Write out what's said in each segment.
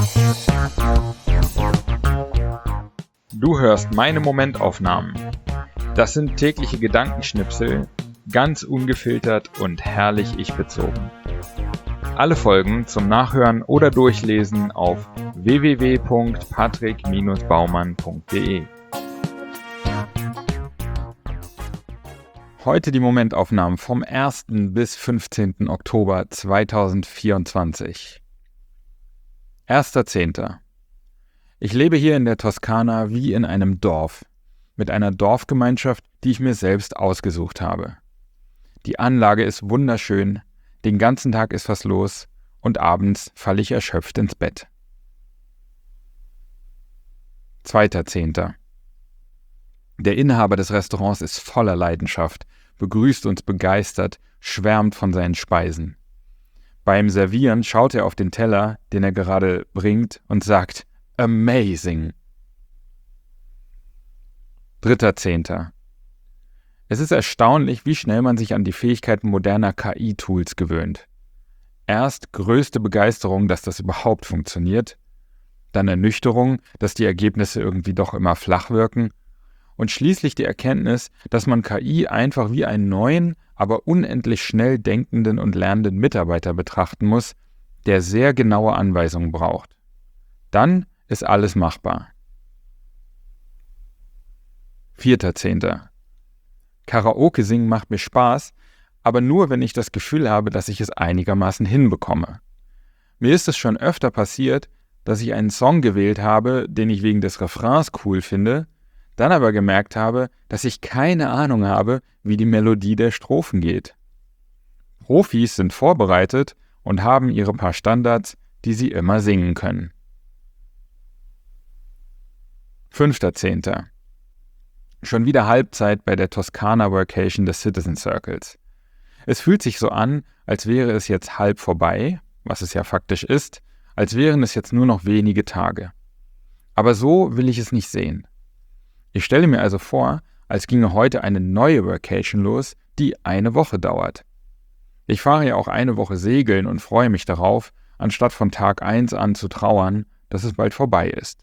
Du hörst meine Momentaufnahmen. Das sind tägliche Gedankenschnipsel, ganz ungefiltert und herrlich ich-bezogen. Alle Folgen zum Nachhören oder Durchlesen auf www.patrick-baumann.de. Heute die Momentaufnahmen vom 1. bis 15. Oktober 2024. 1.10. Ich lebe hier in der Toskana wie in einem Dorf, mit einer Dorfgemeinschaft, die ich mir selbst ausgesucht habe. Die Anlage ist wunderschön, den ganzen Tag ist was los und abends falle ich erschöpft ins Bett. 2.10. Der Inhaber des Restaurants ist voller Leidenschaft, begrüßt uns begeistert, schwärmt von seinen Speisen. Beim Servieren schaut er auf den Teller, den er gerade bringt, und sagt: Amazing! 3.10. Es ist erstaunlich, wie schnell man sich an die Fähigkeiten moderner KI-Tools gewöhnt. Erst größte Begeisterung, dass das überhaupt funktioniert, dann Ernüchterung, dass die Ergebnisse irgendwie doch immer flach wirken und schließlich die Erkenntnis, dass man KI einfach wie einen neuen, aber unendlich schnell denkenden und lernenden Mitarbeiter betrachten muss, der sehr genaue Anweisungen braucht. Dann ist alles machbar. 4.10. Karaoke singen macht mir Spaß, aber nur, wenn ich das Gefühl habe, dass ich es einigermaßen hinbekomme. Mir ist es schon öfter passiert, dass ich einen Song gewählt habe, den ich wegen des Refrains cool finde, dann aber gemerkt habe, dass ich keine Ahnung habe, wie die Melodie der Strophen geht. Profis sind vorbereitet und haben ihre paar Standards, die sie immer singen können. 5.10. Schon wieder Halbzeit bei der Toskana Workation des Citizen Circles. Es fühlt sich so an, als wäre es jetzt halb vorbei, was es ja faktisch ist, als wären es jetzt nur noch wenige Tage. Aber so will ich es nicht sehen. Ich stelle mir also vor, als ginge heute eine neue Workation los, die eine Woche dauert. Ich fahre ja auch eine Woche segeln und freue mich darauf, anstatt von Tag 1 an zu trauern, dass es bald vorbei ist.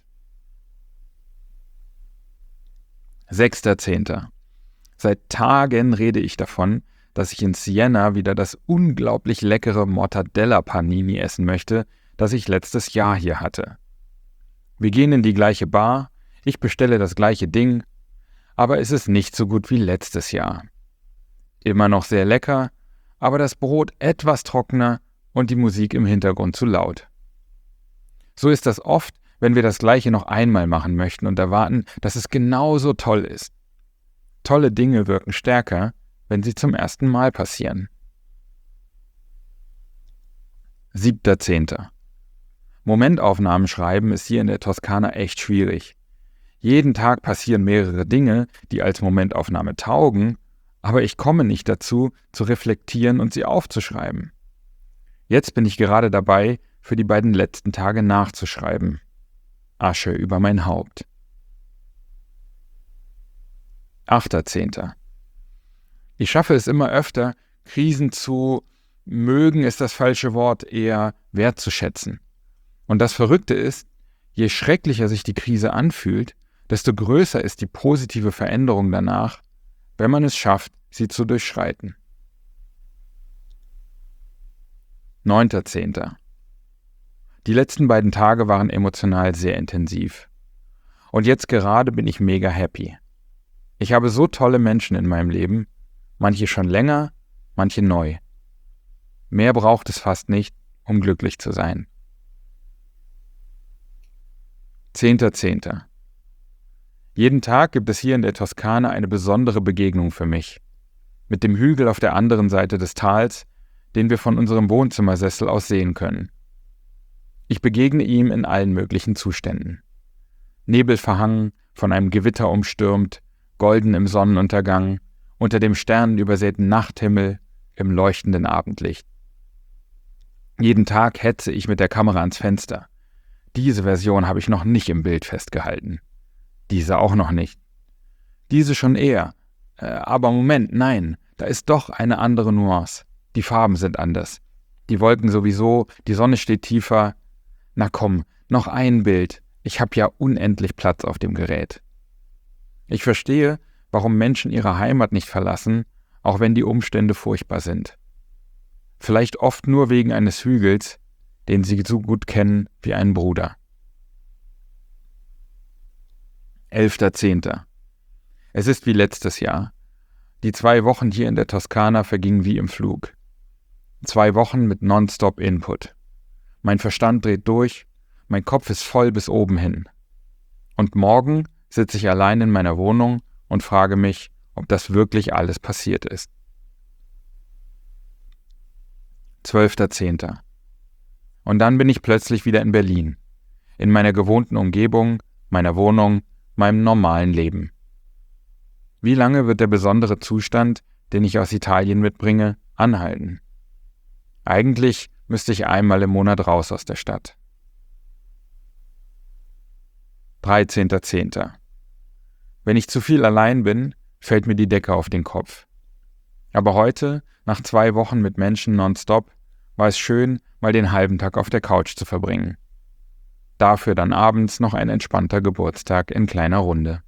6.10. Seit Tagen rede ich davon, dass ich in Siena wieder das unglaublich leckere Mortadella-Panini essen möchte, das ich letztes Jahr hier hatte. Wir gehen in die gleiche Bar, ich bestelle das gleiche Ding, aber es ist nicht so gut wie letztes Jahr. Immer noch sehr lecker, aber das Brot etwas trockener und die Musik im Hintergrund zu laut. So ist das oft, wenn wir das Gleiche noch einmal machen möchten und erwarten, dass es genauso toll ist. Tolle Dinge wirken stärker, wenn sie zum ersten Mal passieren. 7.10. Momentaufnahmen schreiben ist hier in der Toskana echt schwierig. Jeden Tag passieren mehrere Dinge, die als Momentaufnahme taugen, aber ich komme nicht dazu, zu reflektieren und sie aufzuschreiben. Jetzt bin ich gerade dabei, für die beiden letzten Tage nachzuschreiben. Asche über mein Haupt. 8.10. Ich schaffe es immer öfter, Krisen zu mögen ist das falsche Wort, eher wertzuschätzen. Und das Verrückte ist, je schrecklicher sich die Krise anfühlt, desto größer ist die positive Veränderung danach, wenn man es schafft, sie zu durchschreiten. 9.10. Die letzten beiden Tage waren emotional sehr intensiv. Und jetzt gerade bin ich mega happy. Ich habe so tolle Menschen in meinem Leben, manche schon länger, manche neu. Mehr braucht es fast nicht, um glücklich zu sein. 10.10. Jeden Tag gibt es hier in der Toskana eine besondere Begegnung für mich. Mit dem Hügel auf der anderen Seite des Tals, den wir von unserem Wohnzimmersessel aus sehen können. Ich begegne ihm in allen möglichen Zuständen. Nebelverhangen, von einem Gewitter umstürmt, golden im Sonnenuntergang, unter dem sternenübersäten Nachthimmel, im leuchtenden Abendlicht. Jeden Tag hetze ich mit der Kamera ans Fenster. Diese Version habe ich noch nicht im Bild festgehalten. Diese auch noch nicht. Diese schon eher. Aber Moment, nein, da ist doch eine andere Nuance. Die Farben sind anders. Die Wolken sowieso, die Sonne steht tiefer. Na komm, Noch ein Bild. Ich habe ja unendlich Platz auf dem Gerät. Ich verstehe, warum Menschen ihre Heimat nicht verlassen, auch wenn die Umstände furchtbar sind. Vielleicht oft nur wegen eines Hügels, den sie so gut kennen wie einen Bruder. 11.10. Es ist wie letztes Jahr. Die 2 Wochen hier in der Toskana vergingen wie im Flug. 2 Wochen mit Nonstop-Input. Mein Verstand dreht durch, mein Kopf ist voll bis oben hin. Und morgen sitze ich allein in meiner Wohnung und frage mich, ob das wirklich alles passiert ist. 12.10. Und dann bin ich plötzlich wieder in Berlin, in meiner gewohnten Umgebung, meiner Wohnung, meinem normalen Leben. Wie lange wird der besondere Zustand, den ich aus Italien mitbringe, anhalten? Eigentlich müsste ich einmal im Monat raus aus der Stadt. 13.10. Wenn ich zu viel allein bin, fällt mir die Decke auf den Kopf. Aber heute, nach 2 Wochen mit Menschen nonstop, war es schön, mal den halben Tag auf der Couch zu verbringen. Dafür dann abends noch ein entspannter Geburtstag in kleiner Runde.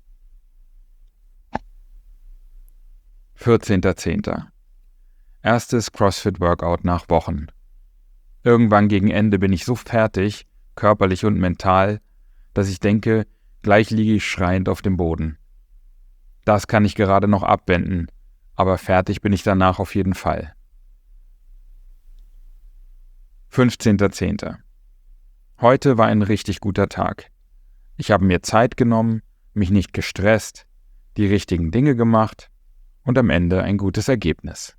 14.10. Erstes CrossFit-Workout nach Wochen. Irgendwann gegen Ende bin ich so fertig, körperlich und mental, dass ich denke, gleich liege ich schreiend auf dem Boden. Das kann ich gerade noch abwenden, aber fertig bin ich danach auf jeden Fall. 15.10. Heute war ein richtig guter Tag. Ich habe mir Zeit genommen, mich nicht gestresst, die richtigen Dinge gemacht und am Ende ein gutes Ergebnis.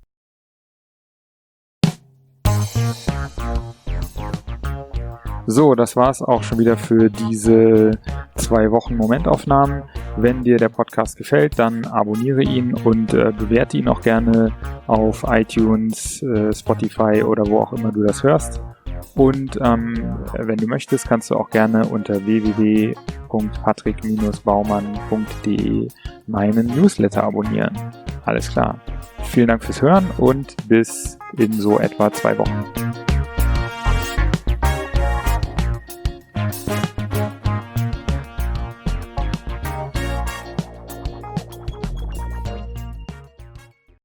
So, das war's auch schon wieder für diese 2 Wochen Momentaufnahmen. Wenn dir der Podcast gefällt, dann abonniere ihn und bewerte ihn auch gerne auf iTunes, Spotify oder wo auch immer du das hörst. Und wenn du möchtest, kannst du auch gerne unter www.patrick-baumann.de meinen Newsletter abonnieren. Alles klar. Vielen Dank fürs Hören und bis in so etwa 2 Wochen.